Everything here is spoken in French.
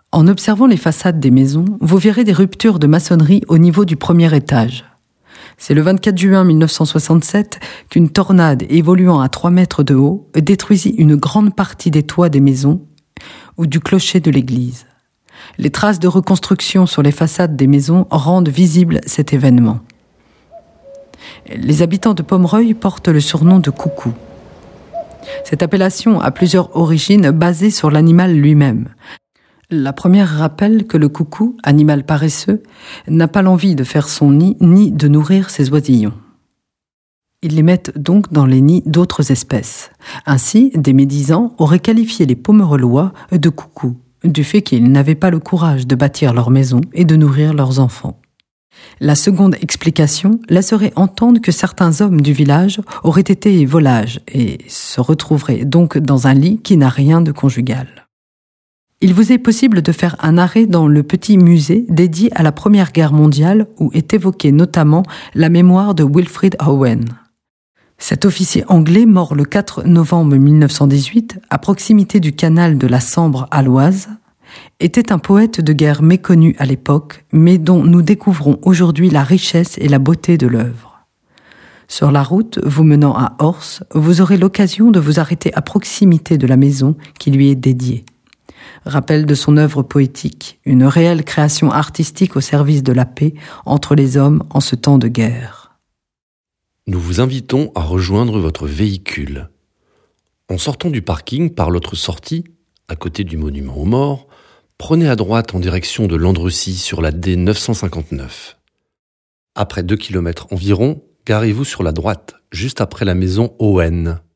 En observant les façades des maisons, vous verrez des ruptures de maçonnerie au niveau du premier étage. C'est le 24 juin 1967 qu'une tornade évoluant à 3 mètres de haut détruisit une grande partie des toits des maisons ou du clocher de l'église. Les traces de reconstruction sur les façades des maisons rendent visible cet événement. Les habitants de Pomereuil portent le surnom de coucou. Cette appellation a plusieurs origines basées sur l'animal lui-même. La première rappelle que le coucou, animal paresseux, n'a pas l'envie de faire son nid ni de nourrir ses oisillons. Ils les mettent donc dans les nids d'autres espèces. Ainsi, des médisants auraient qualifié les Pomereulois de coucous, du fait qu'ils n'avaient pas le courage de bâtir leur maison et de nourrir leurs enfants. La seconde explication laisserait entendre que certains hommes du village auraient été volages et se retrouveraient donc dans un lit qui n'a rien de conjugal. Il vous est possible de faire un arrêt dans le petit musée dédié à la Première Guerre mondiale où est évoquée notamment la mémoire de Wilfrid Owen. Cet officier anglais mort le 4 novembre 1918 à proximité du canal de la Sambre à l'Oise était un poète de guerre méconnu à l'époque, mais dont nous découvrons aujourd'hui la richesse et la beauté de l'œuvre. Sur la route vous menant à Ors, vous aurez l'occasion de vous arrêter à proximité de la maison qui lui est dédiée. Rappel de son œuvre poétique, une réelle création artistique au service de la paix entre les hommes en ce temps de guerre. Nous vous invitons à rejoindre votre véhicule. En sortant du parking par l'autre sortie, à côté du monument aux morts, prenez à droite en direction de Landrecies sur la D 959. Après 2 km environ, garez-vous sur la droite, juste après la maison Owen.